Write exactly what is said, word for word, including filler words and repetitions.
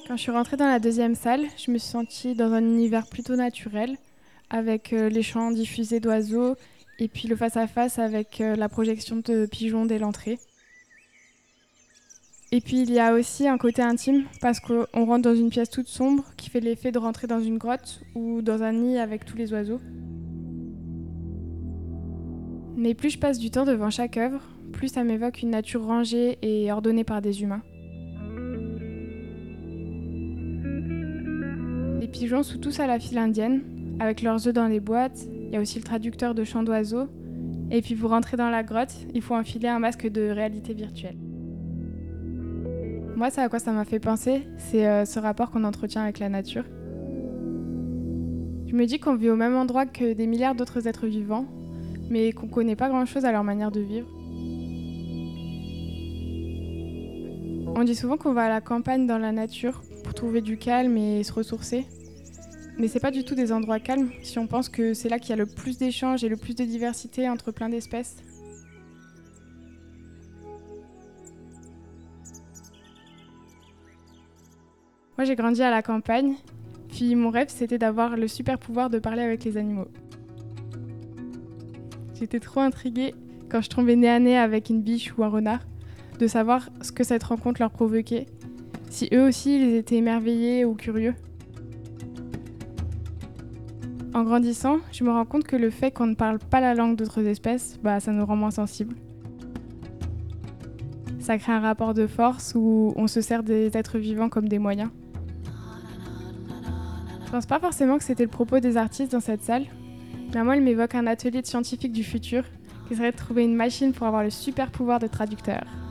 Quand je suis rentrée dans la deuxième salle, je me suis sentie dans un univers plutôt naturel, avec euh, les chants diffusés d'oiseaux et puis le face-à-face avec euh, la projection de pigeons dès l'entrée. Et puis il y a aussi un côté intime, parce qu'on rentre dans une pièce toute sombre qui fait l'effet de rentrer dans une grotte ou dans un nid avec tous les oiseaux. Mais plus je passe du temps devant chaque œuvre, plus ça m'évoque une nature rangée et ordonnée par des humains. Les pigeons sont tous à la file indienne, avec leurs œufs dans les boîtes. Il y a aussi le traducteur de chants d'oiseaux. Et puis pour rentrer dans la grotte, il faut enfiler un masque de réalité virtuelle. Moi, ça à quoi ça m'a fait penser, c'est euh, ce rapport qu'on entretient avec la nature. Je me dis qu'on vit au même endroit que des milliards d'autres êtres vivants, mais qu'on ne connaît pas grand-chose à leur manière de vivre. On dit souvent qu'on va à la campagne dans la nature pour trouver du calme et se ressourcer. Mais c'est pas du tout des endroits calmes si on pense que c'est là qu'il y a le plus d'échanges et le plus de diversité entre plein d'espèces. Moi j'ai grandi à la campagne, puis mon rêve c'était d'avoir le super pouvoir de parler avec les animaux. J'étais trop intriguée quand je tombais nez à nez avec une biche ou un renard, de savoir ce que cette rencontre leur provoquait, si eux aussi ils étaient émerveillés ou curieux. En grandissant, je me rends compte que le fait qu'on ne parle pas la langue d'autres espèces, bah, ça nous rend moins sensibles. Ça crée un rapport de force où on se sert des êtres vivants comme des moyens. Je pense pas forcément que c'était le propos des artistes dans cette salle, mais moi, il m'évoque un atelier de scientifiques du futur qui serait de trouver une machine pour avoir le super pouvoir de traducteur.